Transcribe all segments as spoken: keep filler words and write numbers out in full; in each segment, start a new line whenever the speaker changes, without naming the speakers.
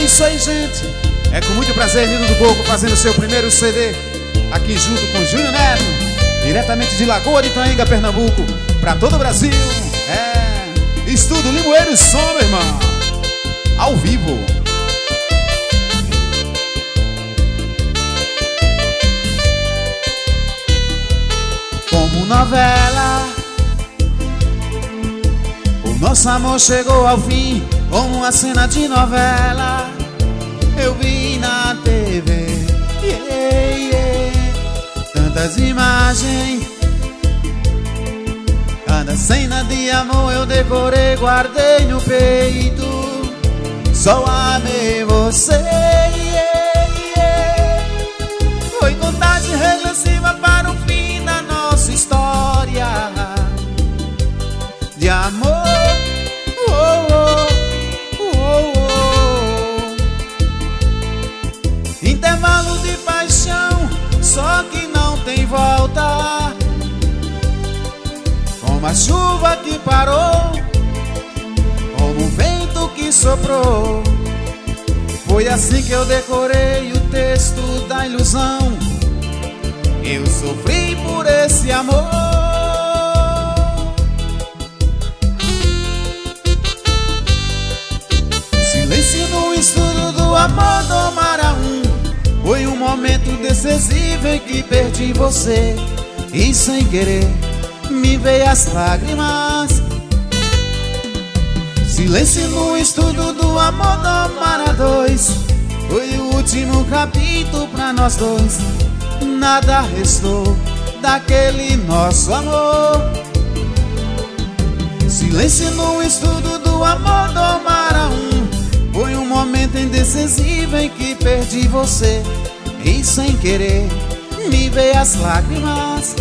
isso aí, gente. É com muito prazer, Nino do Coco, fazendo seu primeiro C D aqui junto com Júnior Neto, diretamente de Lagoa de Itaenga, Pernambuco, pra todo o Brasil. É Estúdio Limoeiro Som, meu irmão, ao vivo. Como novela, o nosso amor chegou ao fim, como uma cena de novela. Eu vi na T V, yeah, yeah, tantas imagens, cada cena de amor eu decorei, guardei no peito. Só amei você, yeah, yeah. Foi contagem regressiva para o fim da nossa história de amor. Intervalo de paixão, só que não tem volta. Como a chuva que parou, como o vento que soprou. Foi assim que eu decorei o texto da ilusão. Eu sofri por esse amor. Silêncio no estudo do amor do Maraú. Foi um momento decisivo em que perdi você, e sem querer me veio as lágrimas. Silêncio no estudo do amor do Mara dois. Foi o último capítulo pra nós dois. Nada restou daquele nosso amor. Silêncio no estudo do amor do Mara um. Foi um momento indecisivo em que perdi você, e sem querer me veio as lágrimas.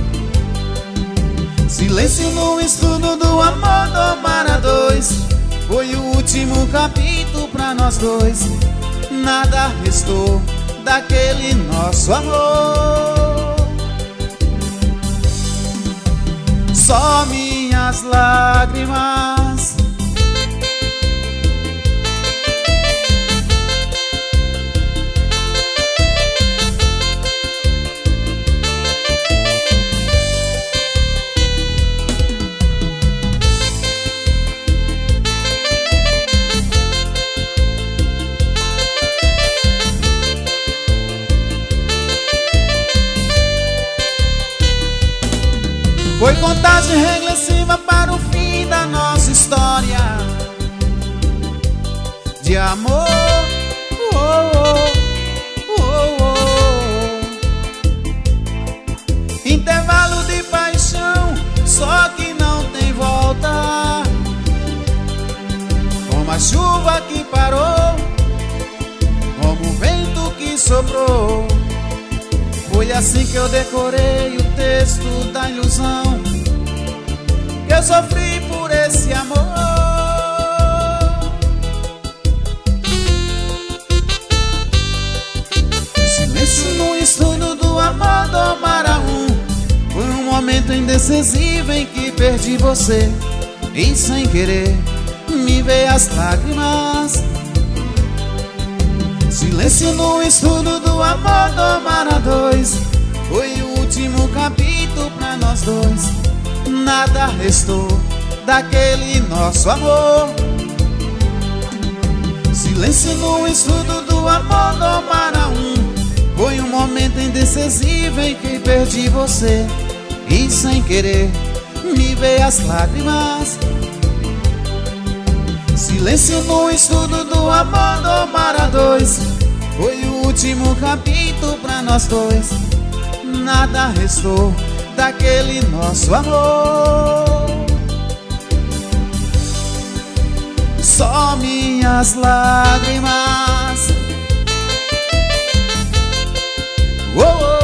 Silêncio no estudo do amor do Mara dois. Foi o último capítulo pra nós dois. Nada restou daquele nosso amor. Só minhas lágrimas. Foi contagem regressiva para o fim da nossa história de amor. Oh, oh, oh, oh. Intervalo de paixão, só que não tem volta. Como a chuva que parou, como o vento que soprou. Foi assim que eu decorei o texto da ilusão. Eu sofri por esse amor. Silêncio no estudo do amor do Mara um. Foi um momento indecisivo em que perdi você, e sem querer me veio as lágrimas. Silêncio no estudo do amor do Mara dois. Foi o último capítulo pra nós dois. Nada restou daquele nosso amor. Silêncio no estudo do amor do Mara um. Foi um momento indecisivo em que perdi você, e sem querer me veio as lágrimas. Silêncio no estudo do amor do Mara dois. Foi o último capítulo pra nós dois. Nada restou daquele nosso amor. Só minhas lágrimas. Oh, oh.